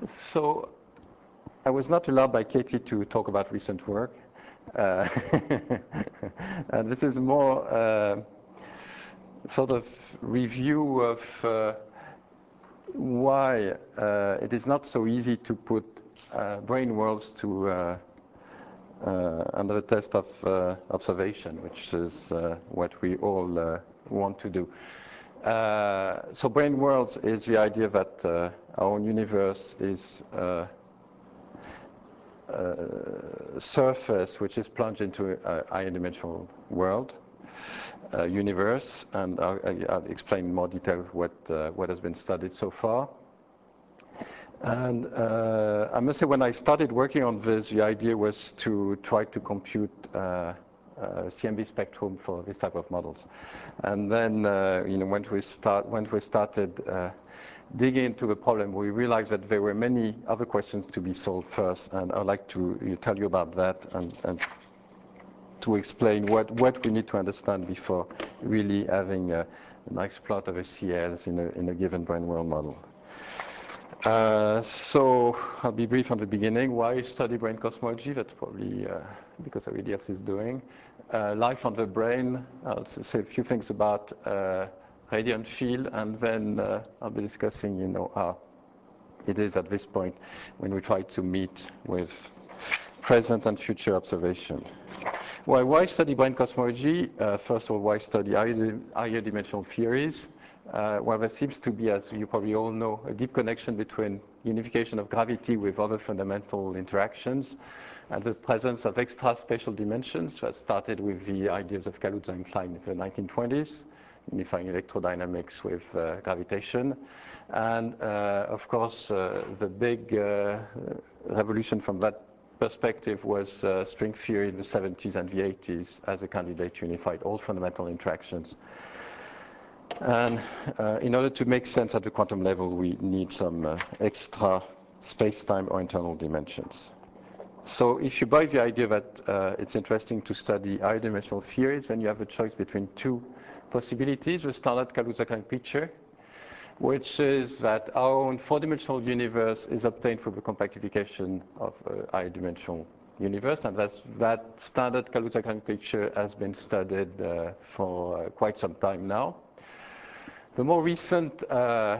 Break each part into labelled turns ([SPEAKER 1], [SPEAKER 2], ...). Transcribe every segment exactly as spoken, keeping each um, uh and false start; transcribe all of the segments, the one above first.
[SPEAKER 1] So I was not allowed by Katie to talk about recent work. Uh, and this is more uh, sort of review of uh, why uh, it is not so easy to put uh, brain worlds to uh, uh, under the test of uh, observation, which is uh, what we all uh, want to do. Uh, so brain worlds is the idea that uh, our own universe is uh, a surface which is plunged into a higher dimensional world, uh, universe, and I'll, I'll explain in more detail what uh, what has been studied so far. And uh, I must say, when I started working on this, the idea was to try to compute uh, uh, C M B spectrum for this type of models. And then, uh, you know, when we start, when we started uh, digging into the problem, we realized that there were many other questions to be solved first. And I'd like to you know, tell you about that and, and to explain what, what we need to understand before really having a, a nice plot of a C Ls in a, in a given brain world model. Uh, so I'll be brief on the beginning. Why study brain cosmology? That's probably uh, because everybody else is doing. Uh, life on the brain. I'll say a few things about uh, radiant field, and then uh, I'll be discussing, you know, how it is at this point when we try to meet with present and future observation. Well, why study brain cosmology? Uh, first of all, why study higher, higher dimensional theories? Uh, well, there seems to be, as you probably all know, a deep connection between unification of gravity with other fundamental interactions and the presence of extra-spatial dimensions that started with the ideas of Kaluza and Klein in the nineteen twenties, unifying electrodynamics with uh, gravitation. And, uh, of course, uh, the big uh, revolution from that perspective was uh, string theory in the seventies and the eighties as a candidate to unify all fundamental interactions. And uh, in order to make sense at the quantum level, we need some uh, extra space-time or internal dimensions. So if you buy the idea that uh, it's interesting to study high dimensional theories, then you have a choice between two possibilities. The standard Kaluza-Klein picture, which is that our own four-dimensional universe is obtained through the compactification of a high-dimensional universe, and that's, that standard Kaluza-Klein picture has been studied uh, for uh, quite some time now. The more recent uh,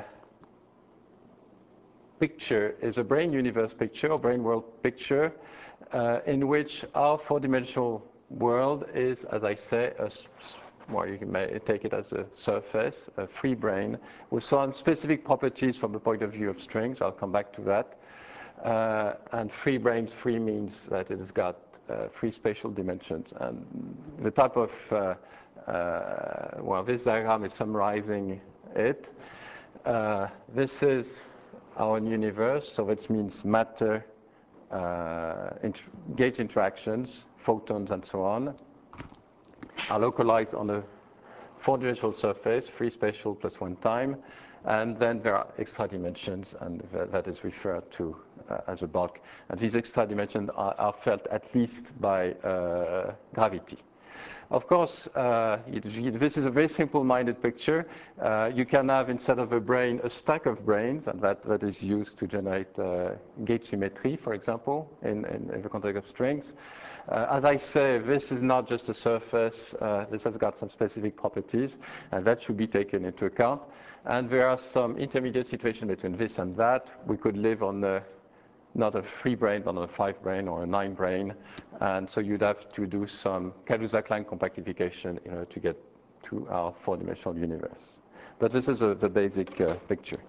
[SPEAKER 1] picture is a brain universe picture, or brain world picture, uh, in which our four-dimensional world is, as I say, a, well, you may take it as a surface, a free brain, with some specific properties from the point of view of strings. I'll come back to that. Uh, and free brains, free means that it has got uh, free spatial dimensions. And the type of uh, Uh, well, this diagram is summarizing it. Uh, this is our universe, so that means matter, uh, int gauge interactions, photons, and so on, are localized on a four-dimensional surface, free spatial plus one time, and then there are extra dimensions, and th that is referred to uh, as a bulk. And these extra dimensions are, are felt at least by uh, gravity. Of course, uh, it, it, this is a very simple-minded picture. Uh, you can have, instead of a brain, a stack of brains, and that, that is used to generate uh, gauge symmetry, for example, in, in, in the context of strings. Uh, as I say, this is not just a surface. Uh, this has got some specific properties, and that should be taken into account. And there are some intermediate situations between this and that. We could live on a not a three brain, but on a five brain or a nine brain. And so you'd have to do some Kaluza-Klein compactification in order to get to our four-dimensional universe. But this is a, the basic uh, picture.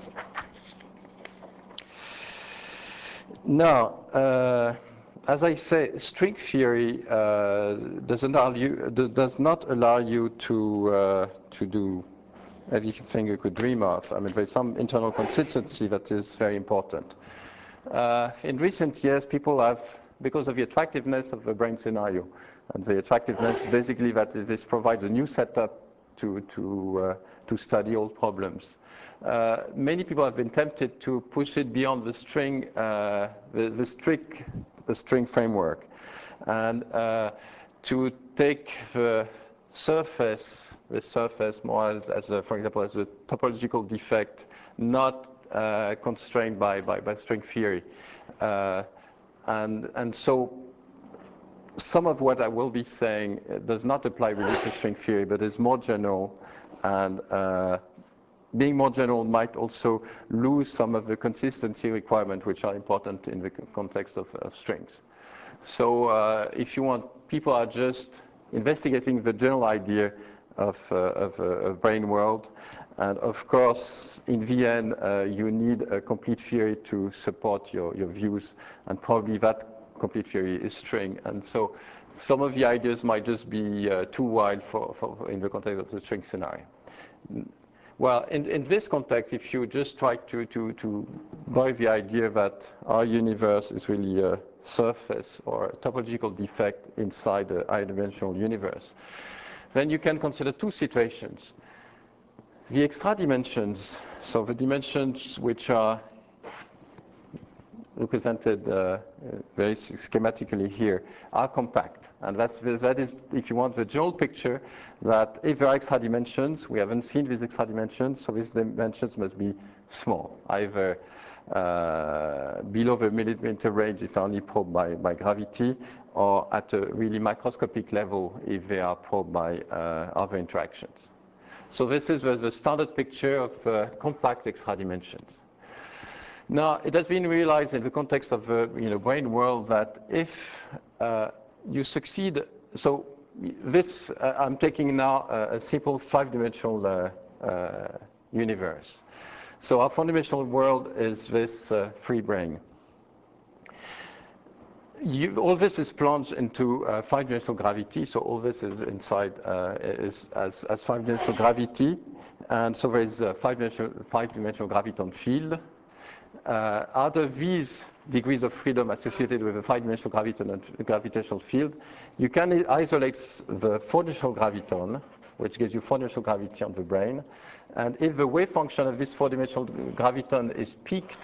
[SPEAKER 1] Now, uh, as I say, string theory uh, doesn't allow you, does not allow you to, uh, to do everything you could dream of. I mean, there's some internal consistency that is very important. Uh, in recent years, people have, because of the attractiveness of the brain scenario, and the attractiveness basically that this provides a new setup to, to, uh, to study old problems. Uh, many people have been tempted to push it beyond the string, uh, the, the, strict, the string framework, and uh, to take the surface, the surface more as, a, for example, as a topological defect, not uh, constrained by, by, by string theory. Uh, and, and so some of what I will be saying does not apply really to string theory, but is more general, and uh, being more general might also lose some of the consistency requirements which are important in the context of, of strings. So uh, if you want, people are just investigating the general idea of, uh, of, uh, of brain world. And of course, in the end, uh, you need a complete theory to support your, your views, and probably that complete theory is string. And so some of the ideas might just be uh, too wide for, for, in the context of the string scenario. Well, in, in this context, if you just try to, to, to buy the idea that our universe is really a surface or a topological defect inside a high-dimensional universe, then you can consider two situations. The extra dimensions, so the dimensions which are represented uh, very schematically here, are compact. And that's, that is, if you want, the general picture that if there are extra dimensions, we haven't seen these extra dimensions, so these dimensions must be small, either uh, below the millimeter range if only probed by, by gravity, or at a really microscopic level if they are probed by uh, other interactions. So this is the, the standard picture of uh, compact extra dimensions. Now, it has been realized in the context of the you know, brain world that if uh, you succeed, so this, uh, I'm taking now a, a simple five-dimensional uh, uh, universe. So our four-dimensional world is this uh, free brain. You, all this is plunged into uh, five-dimensional gravity, so all this is inside uh, is as, as five-dimensional gravity, and so there is a five-dimensional five-dimensional graviton field. Uh, out of these degrees of freedom associated with a five-dimensional gravitational field, you can isolate the four-dimensional graviton, which gives you four-dimensional gravity on the brain. And if the wave function of this four-dimensional graviton is peaked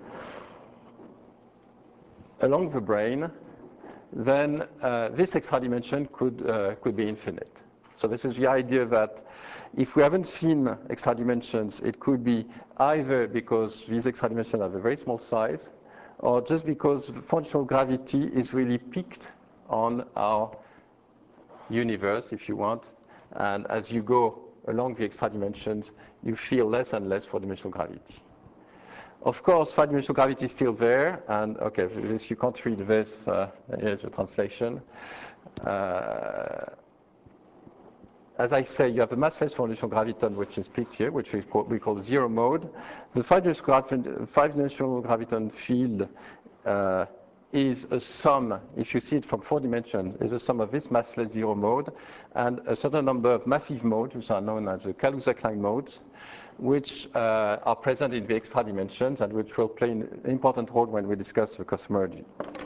[SPEAKER 1] along the brain, then uh, this extra dimension could, uh, could be infinite. So this is the idea that if we haven't seen extra dimensions, it could be either because these extra dimensions have a very small size, or just because the functional gravity is really peaked on our universe, if you want. And as you go along the extra dimensions, you feel less and less four-dimensional gravity. Of course, five-dimensional gravity is still there, and okay, this, you can't read this, uh, here's the translation. Uh, As I say, you have a massless four-dimensional graviton, which is peaked here, which we call, we call zero mode. The five-dimensional graviton field uh, is a sum, if you see it from four dimensions, is a sum of this massless zero mode and a certain number of massive modes, which are known as the Kaluza-Klein modes, which uh, are present in the extra dimensions and which will play an important role when we discuss the cosmology.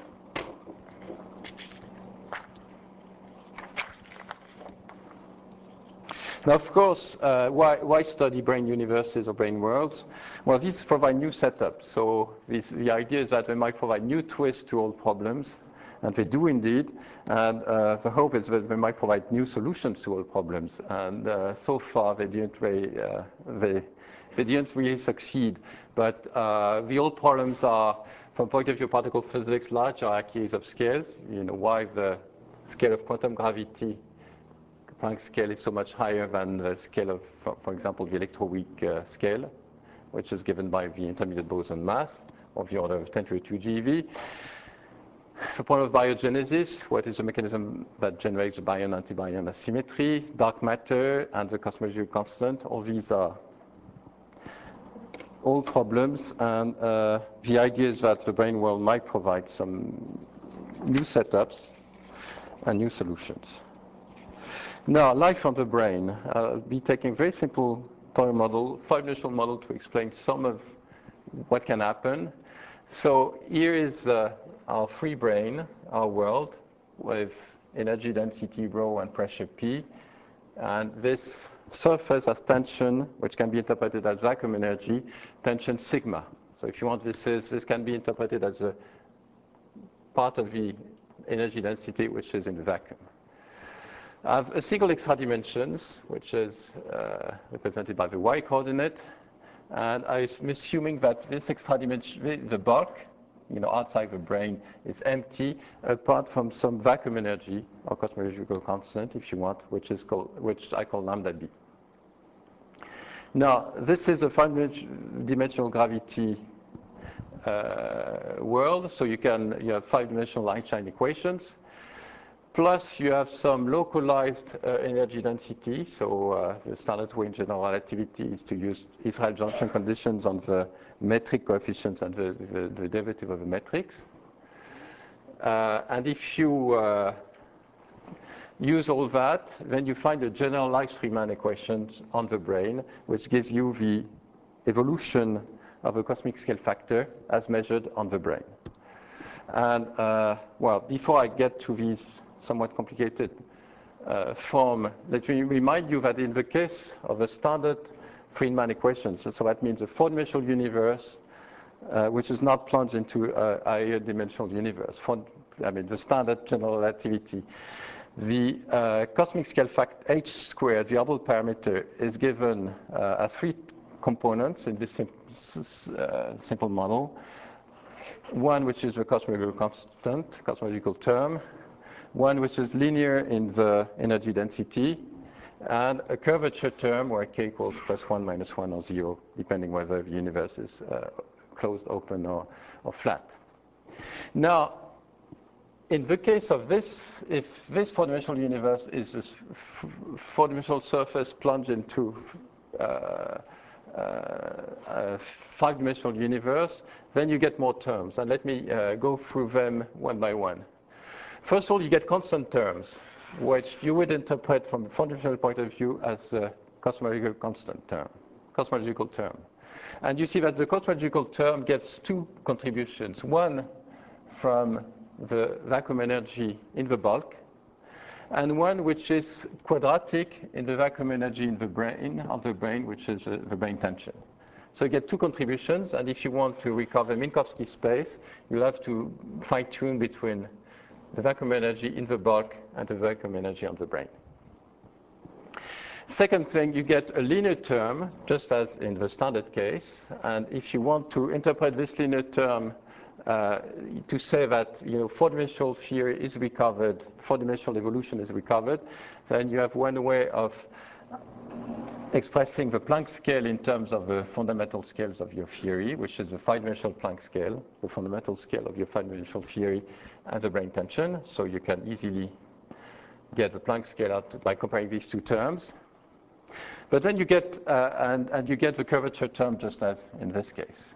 [SPEAKER 1] Now, of course, uh, why, why study brain universes or brain worlds? Well, these provide new setups. So this, the idea is that they might provide new twists to old problems, and they do indeed. And uh, the hope is that they might provide new solutions to old problems. And uh, so far, they didn't really, uh, they, they didn't really succeed. But uh, the old problems are, from the point of view of particle physics, large hierarchies of scales. You know, why the scale of quantum gravity Planck's scale is so much higher than the scale of, for, for example, the electroweak uh, scale, which is given by the intermediate boson mass of the order of ten to the two GeV. The point of biogenesis, what is the mechanism that generates the baryon-antibaryon asymmetry, dark matter, and the cosmological constant. All these are old problems, and uh, the idea is that the brain world might provide some new setups and new solutions. Now, life on the brain. I'll be taking a very simple toy model, five-dimensional model to explain some of what can happen. So here is uh, our free brain, our world, with energy density rho and pressure P. And this surface has tension, which can be interpreted as vacuum energy, tension sigma. So if you want, this is this can be interpreted as a part of the energy density, which is in the vacuum. I have a single extra dimensions, which is uh, represented by the y coordinate. And I'm assuming that this extra dimension, the bulk, you know, outside the brain is empty, apart from some vacuum energy or cosmological constant, if you want, which is called, which I call lambda b. Now, this is a five-dimensional gravity uh, world, so you can you have five-dimensional Einstein equations. Plus, you have some localized uh, energy density. So uh, the standard way in general relativity is to use Israel junction conditions on the metric coefficients and the, the, the derivative of the metrics. Uh, and if you uh, use all that, then you find a generalized Riemann equation on the brain, which gives you the evolution of a cosmic scale factor as measured on the brain. And uh, well, before I get to these somewhat complicated uh, form, let me remind you that in the case of a standard Riemann equation, so, so that means a four-dimensional universe, uh, which is not plunged into a higher dimensional universe. For, I mean, the standard general relativity. The uh, cosmic scale factor h squared, the Hubble parameter, is given uh, as three components in this sim uh, simple model. One which is the cosmological constant, cosmological term. One which is linear in the energy density, and a curvature term where k equals plus one, minus one, or zero, depending whether the universe is uh, closed, open, or, or flat. Now, in the case of this, if this four-dimensional universe is a four-dimensional surface plunged into uh, Uh, a five-dimensional universe, then you get more terms. And let me uh, go through them one by one. First of all, you get constant terms, which you would interpret from a four-dimensional point of view as a cosmological constant term, cosmological term. And you see that the cosmological term gets two contributions. One from the vacuum energy in the bulk, and one which is quadratic in the vacuum energy in the brain, of the brain, which is uh, the brain tension. So you get two contributions, and if you want to recover Minkowski space, you'll have to fine-tune between the vacuum energy in the bulk and the vacuum energy on the brain. Second thing, you get a linear term, just as in the standard case, and if you want to interpret this linear term Uh, to say that you know four-dimensional theory is recovered, four-dimensional evolution is recovered, then you have one way of expressing the Planck scale in terms of the fundamental scales of your theory, which is the five-dimensional Planck scale, the fundamental scale of your five-dimensional theory, and the brain tension. So you can easily get the Planck scale out by comparing these two terms. But then you get uh, and and you get the curvature term just as in this case.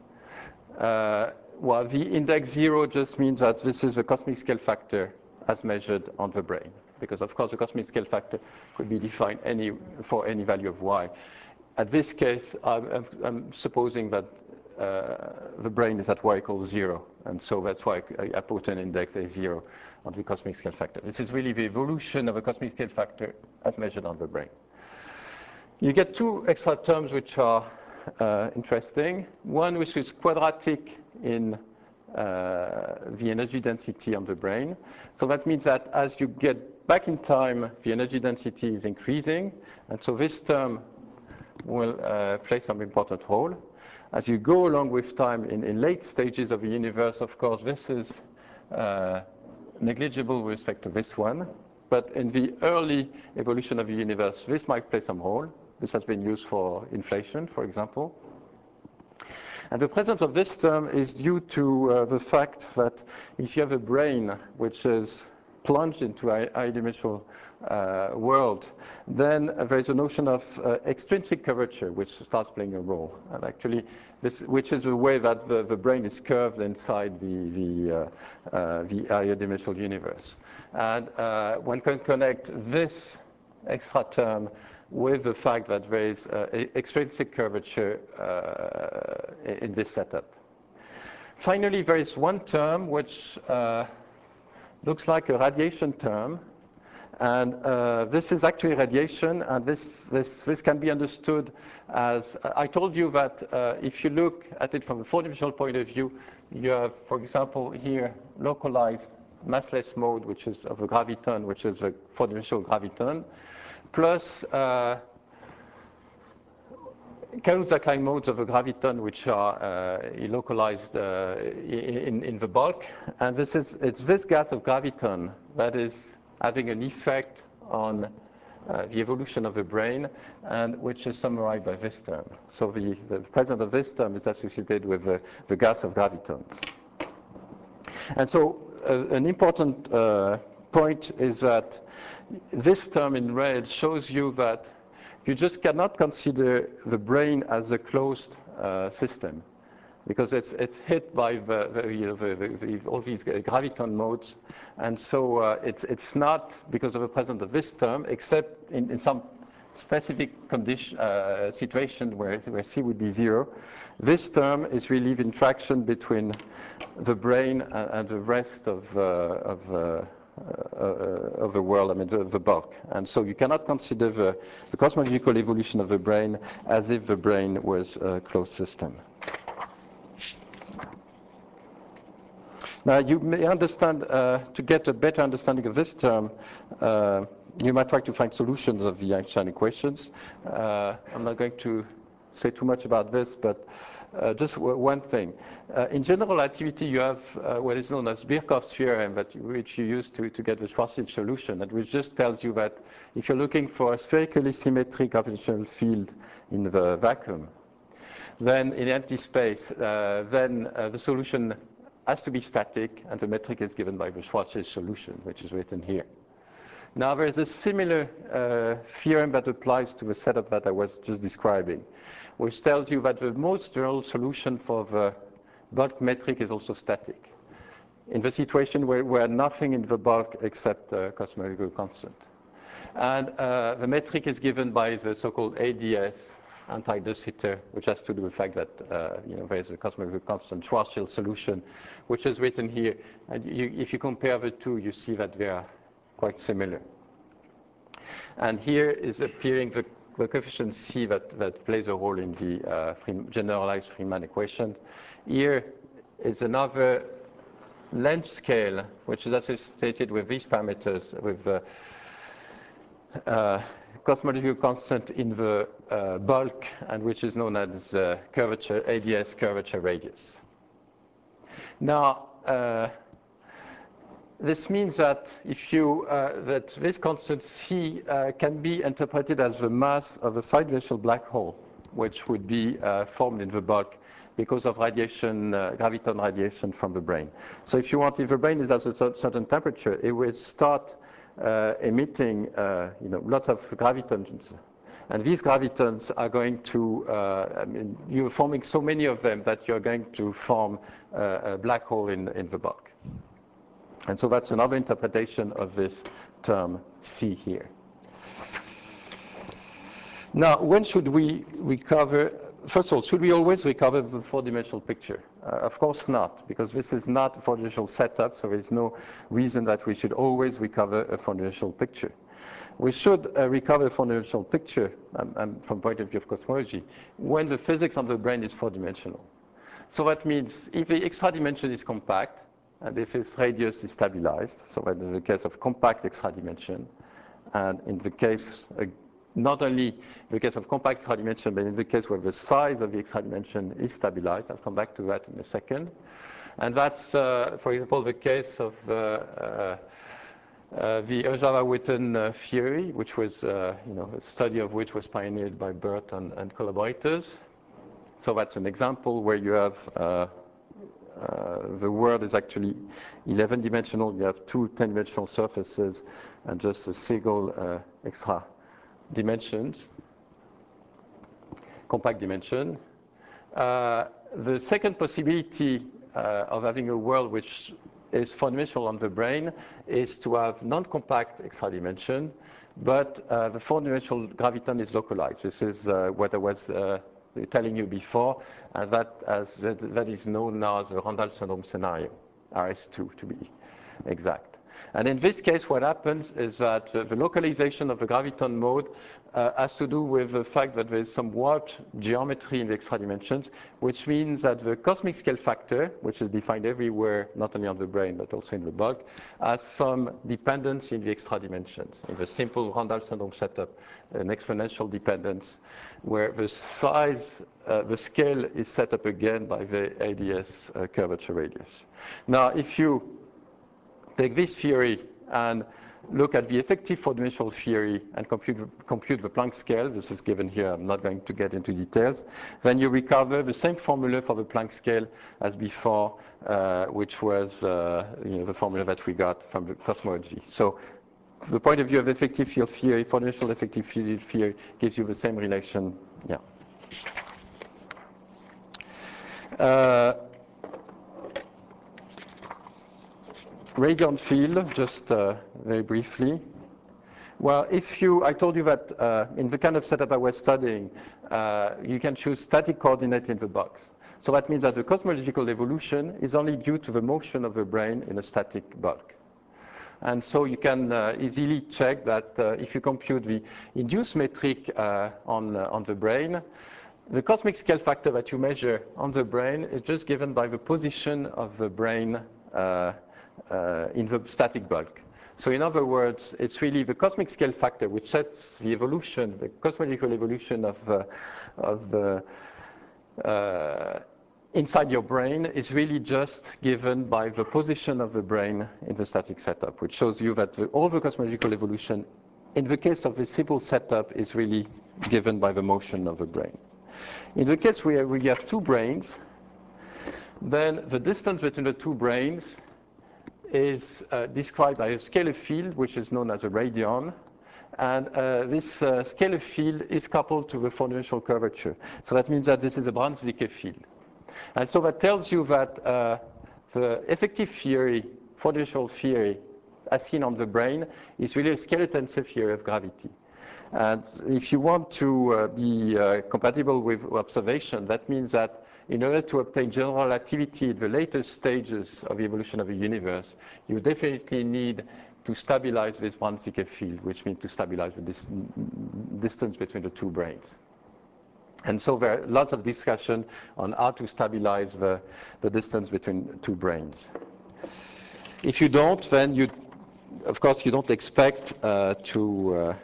[SPEAKER 1] Uh, Well, the index zero just means that this is the cosmic scale factor as measured on the brain. Because, of course, the cosmic scale factor could be defined any, for any value of y. At this case, I'm, I'm supposing that uh, the brain is at y equals zero. And so that's why I, I put an index a zero on the cosmic scale factor. This is really the evolution of a cosmic scale factor as measured on the brain. You get two extra terms which are uh, interesting. One which is quadratic in uh, the energy density on the brain. So that means that as you get back in time, the energy density is increasing. And so this term will uh, play some important role. As you go along with time in, in late stages of the universe, of course, this is uh, negligible with respect to this one. But in the early evolution of the universe, this might play some role. This has been used for inflation, for example. And the presence of this term is due to uh, the fact that if you have a brain which is plunged into a high-dimensional uh, world, then there is a notion of uh, extrinsic curvature which starts playing a role. And actually, this, which is the way that the, the brain is curved inside the, the, uh, uh, the higher dimensional universe. And uh, one can connect this extra term with the fact that there is uh, extrinsic curvature uh, in this setup. Finally, there is one term which uh, looks like a radiation term, and uh, this is actually radiation, and this, this, this can be understood as, uh, I told you that uh, if you look at it from a four-dimensional point of view, you have, for example, here, localized massless mode, which is of a graviton, which is a four-dimensional graviton, plus uh, Kaluza-Klein modes of a graviton, which are uh, localized uh, in, in the bulk. And this is, it's this gas of graviton that is having an effect on uh, the evolution of the brain, and which is summarized by this term. So the, the presence of this term is associated with the, the gas of gravitons. And so uh, an important uh, point is that this term in red shows you that you just cannot consider the brain as a closed uh, system, because it's, it's hit by the, the, you know, the, the, the, all these graviton modes. And so uh, it's, it's not because of the presence of this term, except in, in some specific condition, uh, situation where, where C would be zero. This term is really the interaction between the brain and, and the rest of, uh, of uh, Uh, of the world, I mean, the, the bulk. And so you cannot consider the, the cosmological evolution of the brain as if the brain was a closed system. Now, you may understand, uh, to get a better understanding of this term, uh, you might try to find solutions of the Einstein equations. Uh, I'm not going to say too much about this, but Uh, just one thing. Uh, in general relativity, you have uh, what is known as Birkhoff's theorem, that you, which you use to, to get the Schwarzschild solution, and which just tells you that if you're looking for a spherically symmetric gravitational field in the vacuum, then in empty space, uh, then uh, the solution has to be static, and the metric is given by the Schwarzschild solution, which is written here. Now, there is a similar uh, theorem that applies to the setup that I was just describing, which tells you that the most general solution for the bulk metric is also static, in the situation where, where nothing in the bulk except a cosmological constant. And uh, the metric is given by the so-called A D S, anti-de Sitter, which has to do with the fact that uh, you know, there is a cosmological constant Schwarzschild solution, which is written here. And you, if you compare the two, you see that they are quite similar. And here is appearing the, the coefficient C that, that plays a role in the uh, free, generalized Freeman equation. Here is another length scale, which is associated with these parameters, with the uh, cosmological constant in the uh, bulk, and which is known as uh, curvature, A D S curvature radius. Now, uh, this means that if you uh, that this constant C uh, can be interpreted as the mass of a five-dimensional black hole, which would be uh, formed in the bulk because of radiation, uh, graviton radiation from the brain. So if you want, if the brain is at a certain temperature, it will start uh, emitting, uh, you know, lots of gravitons. And these gravitons are going to, uh, I mean, you're forming so many of them that you're going to form uh, a black hole in, in the bulk. And so that's another interpretation of this term C here. Now, when should we recover? First of all, should we always recover the four-dimensional picture? Uh, of course not, because this is not a four-dimensional setup, so there's no reason that we should always recover a four-dimensional picture. We should uh, recover a four-dimensional picture, um, um, from the point of view of cosmology, when the physics of the brain is four-dimensional. So that means if the extra dimension is compact, and if its radius is stabilized, so that in the case of compact extra dimension, and in the case, uh, not only in the case of compact extra dimension, but in the case where the size of the extra dimension is stabilized. I'll come back to that in a second. And that's, uh, for example, the case of uh, uh, uh, the Ojava-Witten uh, theory, which was, uh, you know, a study of which was pioneered by Burt and, and collaborators. So that's an example where you have uh, Uh, the world is actually eleven dimensional. You have two ten dimensional surfaces and just a single uh, extra dimensions, compact dimension. Uh, the second possibility uh, of having a world which is four dimensional on the brain is to have non-compact extra dimension, but uh, the four dimensional graviton is localized. This is uh, what I was uh, telling you before, and that, as, that, that is known now as the Randall syndrome scenario, R S two to be exact. And in this case, what happens is that the, the localization of the graviton mode uh, has to do with the fact that there is some warped geometry in the extra dimensions, which means that the cosmic scale factor, which is defined everywhere, not only on the brain, but also in the bulk, has some dependence in the extra dimensions. In the simple Randall syndrome setup, an exponential dependence, where the size, uh, the scale is set up again by the A D S uh, curvature radius. Now, if you take this theory and look at the effective four-dimensional theory and compute, compute the Planck scale, this is given here, I'm not going to get into details, then you recover the same formula for the Planck scale as before, uh, which was uh, you know, the formula that we got from the cosmology. So from the point of view of effective field theory, four-dimensional effective field theory gives you the same relation. Yeah. Uh, Radiant field, just uh, very briefly. Well, if you, I told you that uh, in the kind of setup I was studying, uh, you can choose static coordinate in the box. So that means that the cosmological evolution is only due to the motion of the brain in a static bulk. And so you can uh, easily check that uh, if you compute the induced metric uh, on, uh, on the brain, the cosmic scale factor that you measure on the brain is just given by the position of the brain uh, uh, in the static bulk. So in other words, it's really the cosmic scale factor which sets the evolution, the cosmological evolution of, uh, of the uh, inside your brain is really just given by the position of the brain in the static setup, which shows you that the, all the cosmological evolution in the case of the simple setup is really given by the motion of the brain. In the case where we have two brains, then the distance between the two brains is uh, described by a scalar field, which is known as a radion. And uh, this uh, scalar field is coupled to the four-dimensional curvature. So that means that this is a Brans-Dicke field. And so that tells you that uh, the effective theory, four-dimensional theory, as seen on the brain, is really a scalar-tensor theory of gravity. And if you want to uh, be uh, compatible with observation, that means that in order to obtain general relativity at the later stages of the evolution of the universe, you definitely need to stabilize this Brans-Dicke field, which means to stabilize the dis distance between the two brains. And so there are lots of discussion on how to stabilize the, the distance between two brains. If you don't, then you, of course, you don't expect uh, to uh,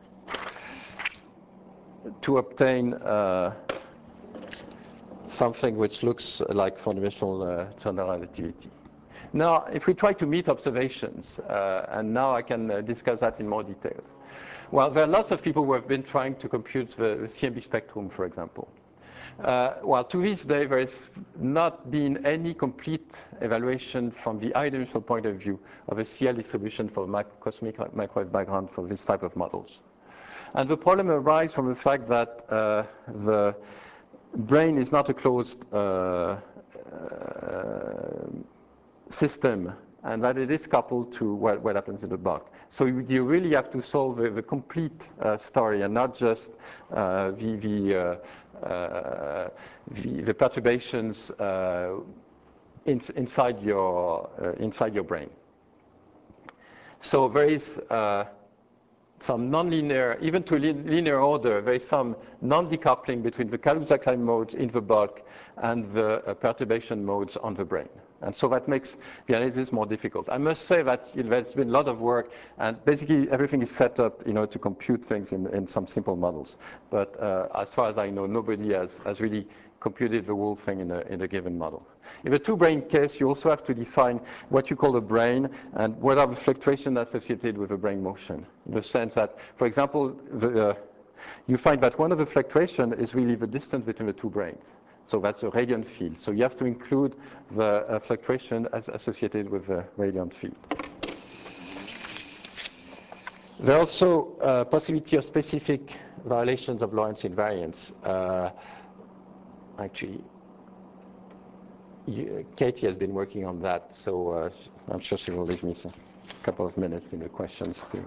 [SPEAKER 1] to obtain uh, something which looks like four-dimensional uh, general relativity. Now, if we try to meet observations, uh, and now I can uh, discuss that in more detail. Well, there are lots of people who have been trying to compute the, the C M B spectrum, for example. Uh, well, to this day, there has not been any complete evaluation from the high-dimensional point of view of a C L distribution for cosmic microwave background for this type of models. And the problem arises from the fact that uh, the brain is not a closed uh, uh, system, and that it is coupled to what, what happens in the bulk. So you, you really have to solve the, the complete uh, story and not just uh, the, the, uh, uh, the, the perturbations uh, in, inside, your, uh, inside your brain. So there is uh, some nonlinear, even to linear order, there is some non-decoupling between the Kaluza-Klein modes in the bulk and the uh, perturbation modes on the brain. And so that makes the analysis more difficult. I must say that you know, there's been a lot of work, and basically everything is set up you know, to compute things in, in some simple models. But uh, as far as I know, nobody has, has really computed the whole thing in a, in a given model. In the two-brain case, you also have to define what you call a brain and what are the fluctuations associated with the brain motion. In the sense that, for example, the, uh, you find that one of the fluctuations is really the distance between the two brains. So that's a radiant field. So you have to include the uh, fluctuation as associated with the radiant field. There are also uh, possibility of specific violations of Lorentz invariance. Uh, actually, you, Katie has been working on that, so uh, I'm sure she will leave me a couple of minutes in the questions too.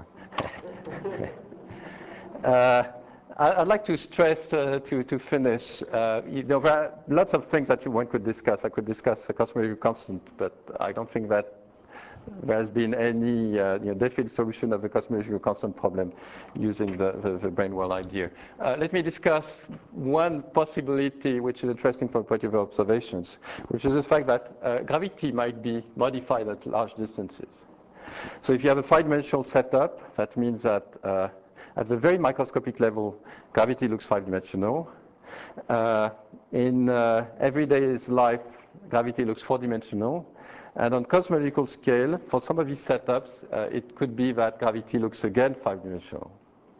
[SPEAKER 1] uh, I'd like to stress uh, to, to finish, uh, you know, there are lots of things that one could discuss. I could discuss the cosmological constant, but I don't think that there has been any uh, you know, definite solution of the cosmological constant problem using the, the, the brane world idea. Uh, let me discuss one possibility which is interesting from the point of view of observations, which is the fact that uh, gravity might be modified at large distances. So if you have a five-dimensional setup, that means that uh, at the very microscopic level, gravity looks five-dimensional. Uh, in uh, everyday life, gravity looks four-dimensional. And on cosmological scale, for some of these setups, uh, it could be that gravity looks again five-dimensional.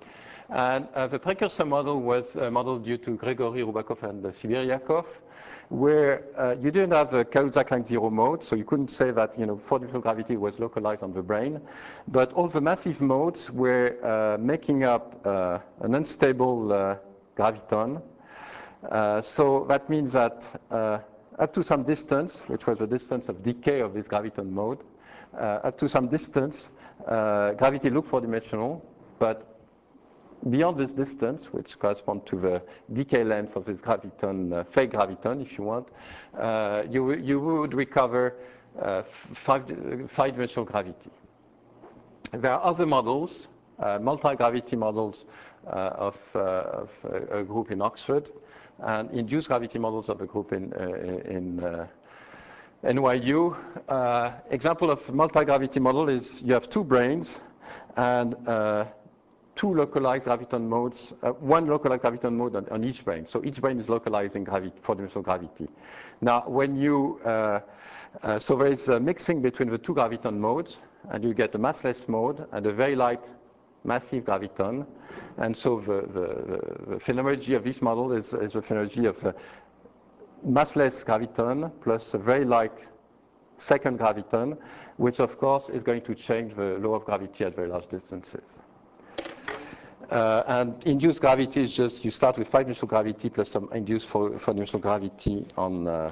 [SPEAKER 1] And uh, the precursor model was a model due to Gregory Rubakov and uh, Sibiryakov, where uh, you didn't have a Kaluza-Klein zero mode, so you couldn't say that you know four-dimensional gravity was localized on the brane. But all the massive modes were uh, making up uh, an unstable uh, graviton. Uh, so that means that uh, up to some distance, which was the distance of decay of this graviton mode, uh, up to some distance, uh, gravity looked four-dimensional, but beyond this distance, which corresponds to the decay length of this graviton, uh, fake graviton, if you want, uh, you, you would recover uh, five, five-dimensional gravity. There are other models, uh, multi-gravity models uh, of, uh, of a, a group in Oxford, and induced gravity models of a group in, uh, in uh, N Y U. Uh, example of multi-gravity model is you have two branes and uh, two localized graviton modes, uh, one localized graviton mode on, on each brane. So each brane is localizing gravity, four-dimensional gravity. Now, when you, uh, uh, so there is a mixing between the two graviton modes, and you get a massless mode and a very light massive graviton. And so the, the, the phenomenology of this model is, is a phenomenology of uh, massless graviton plus a very light second graviton, which of course is going to change the law of gravity at very large distances. Uh, and induced gravity is just, you start with five-dimensional gravity plus some induced four-dimensional gravity on, uh,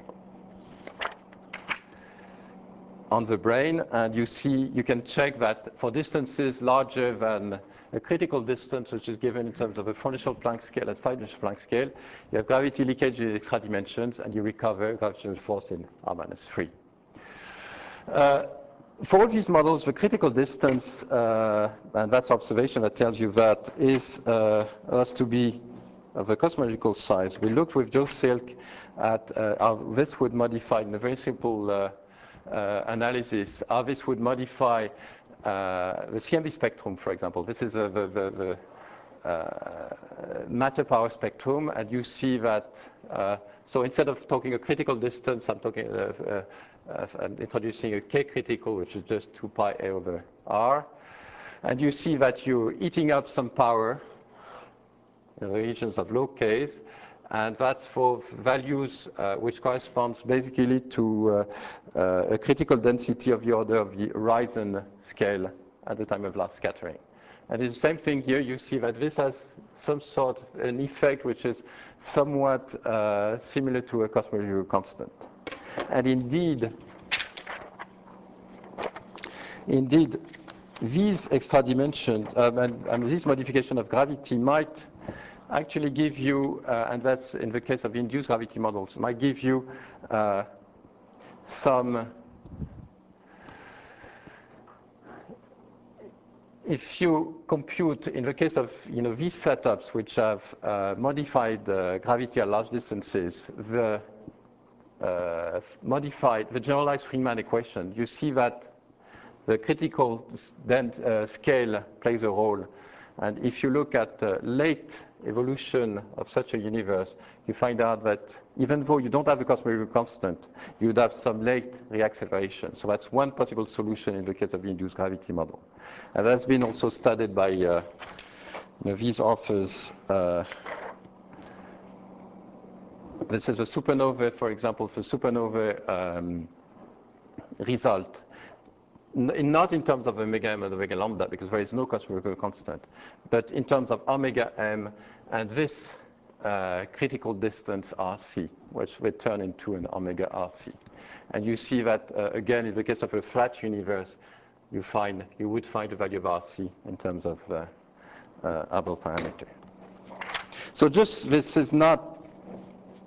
[SPEAKER 1] on the brane, and you see, you can check that for distances larger than a critical distance, which is given in terms of a four-dimensional Planck scale at five-dimensional Planck scale, you have gravity leakage in extra dimensions, and you recover gravitational force in R minus three. Uh, for all these models, the critical distance, uh, and that's observation that tells you that, is uh, has to be of a cosmological size. We looked with Joe Silk at uh, how this would modify in a very simple uh, uh, analysis, how this would modify uh, the C M B spectrum, for example. This is a, the, the, the uh, matter power spectrum, and you see that, uh, so instead of talking a critical distance, I'm talking uh, uh, Uh, and introducing a k critical, which is just two pi a over r. And you see that you're eating up some power in the regions of low k's, and that's for values uh, which corresponds basically to uh, uh, a critical density of the order of the horizon scale at the time of last scattering. And it's the same thing here. You see that this has some sort of an effect which is somewhat uh, similar to a cosmological constant. And indeed, indeed, these extra dimensions um, and, and this modification of gravity might actually give you, uh, and that's in the case of induced gravity models, might give you uh, some, if you compute, in the case of you know, these setups which have uh, modified uh, gravity at large distances, the Uh, modified the generalized Friedmann equation, you see that the critical then uh, scale plays a role. And if you look at the late evolution of such a universe, you find out that even though you don't have a cosmological constant, you would have some late reacceleration. So that's one possible solution in the case of the induced gravity model. And that's been also studied by uh, you know, these authors. Uh, This is a supernova, for example, for supernova um, result. N not in terms of omega m and omega lambda, because there is no cosmological constant, but in terms of omega m and this uh, critical distance R C, which will turn into an omega R C. And you see that, uh, again, in the case of a flat universe, you, find, you would find the value of R C in terms of uh, uh, Hubble parameter. So just, this is not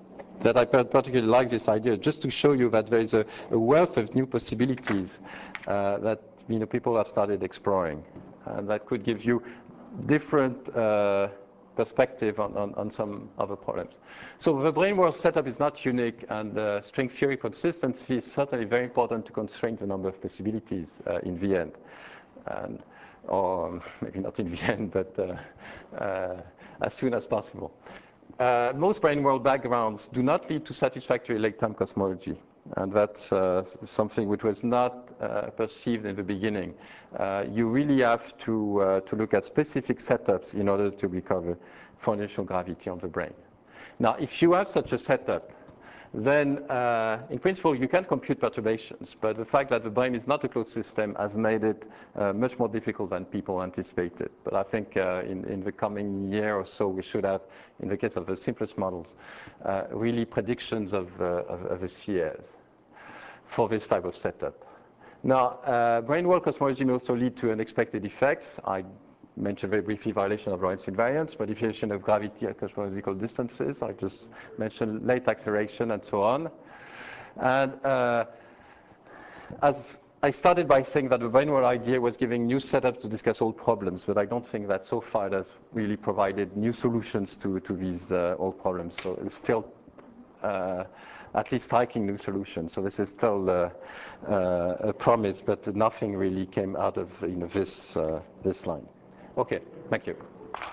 [SPEAKER 1] that I particularly like this idea, just to show you that there is a, a wealth of new possibilities uh, that you know, people have started exploring, and that could give you different uh, perspective on, on, on some other problems. So the brain world setup is not unique, and uh, string theory consistency is certainly very important to constrain the number of possibilities uh, in the end. And, or maybe not in the end, but uh, uh, as soon as possible. Uh, most brain world backgrounds do not lead to satisfactory late-time cosmology. And that's uh, something which was not uh, perceived in the beginning. Uh, you really have to, uh, to look at specific setups in order to recover foundational gravity on the brain. Now, if you have such a setup, then uh, in principle you can compute perturbations, but the fact that the brain is not a closed system has made it uh, much more difficult than people anticipated. But I think uh, in, in the coming year or so we should have, in the case of the simplest models, uh, really predictions of, uh, of, of the C S for this type of setup. Now, uh, brain world cosmology may also lead to unexpected effects. I mentioned very briefly violation of Lorentz invariance, modification of gravity at cosmological distances. I just mentioned late acceleration and so on. And uh, as I started by saying that the brain world idea was giving new setups to discuss old problems, but I don't think that so far it has really provided new solutions to, to these uh, old problems. So it's still uh, at least striking new solutions. So this is still uh, uh, a promise, but nothing really came out of you know, this, uh, this line. Okay, thank you.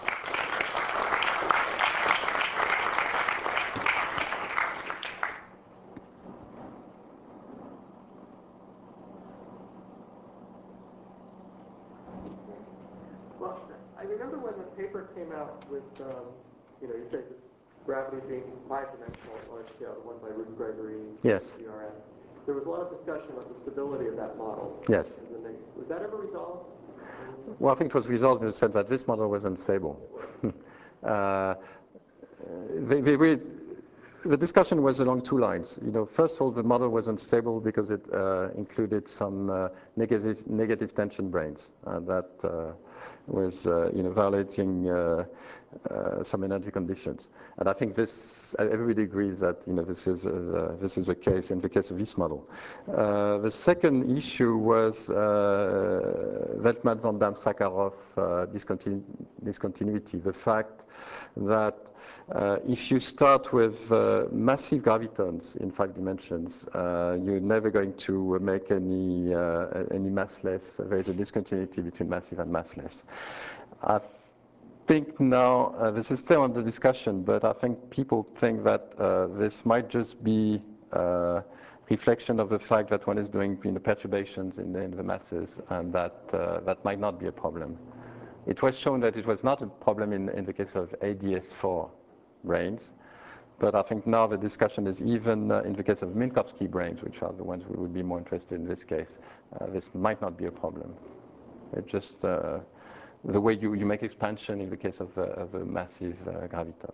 [SPEAKER 2] Well, I remember when the paper came out with, um, you know, you say this gravity being five-dimensional at large scale, the one by Ruth Gregory,
[SPEAKER 1] yes.
[SPEAKER 2] C R S. There was a lot of discussion about the stability of that model.
[SPEAKER 1] Yes.
[SPEAKER 2] Was that ever resolved?
[SPEAKER 1] Well, I think it was resolved in the sense that this model was unstable. uh, they, they really, the discussion was along two lines. You know, first of all, the model was unstable because it uh, included some uh, negative negative tension brains uh, that uh, was, uh, you know, violating uh, uh, some energy conditions. And I think this, everybody agrees that, you know, this is uh, this is the case in the case of this model. Uh, the second issue was uh, Veltman, Van Dam, Sakharov uh, discontinu discontinuity. The fact that Uh, if you start with uh, massive gravitons in five dimensions, uh, you're never going to make any uh, any massless. There is a discontinuity between massive and massless. I think now uh, this is still under discussion, but I think people think that uh, this might just be uh, reflection of the fact that one is doing you know, perturbations in the, in the masses, and that uh, that might not be a problem. It was shown that it was not a problem in, in the case of A D S four brains, but I think now the discussion is even uh, in the case of Minkowski brains, which are the ones we would be more interested in this case, uh, this might not be a problem. It just uh, the way you, you make expansion in the case of, uh, of a massive uh, graviton.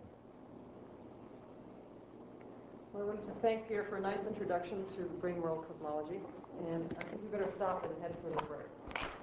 [SPEAKER 3] Well, I wanted to thank Pierre for a nice introduction to brain world cosmology, and I think we better stop and head for the break.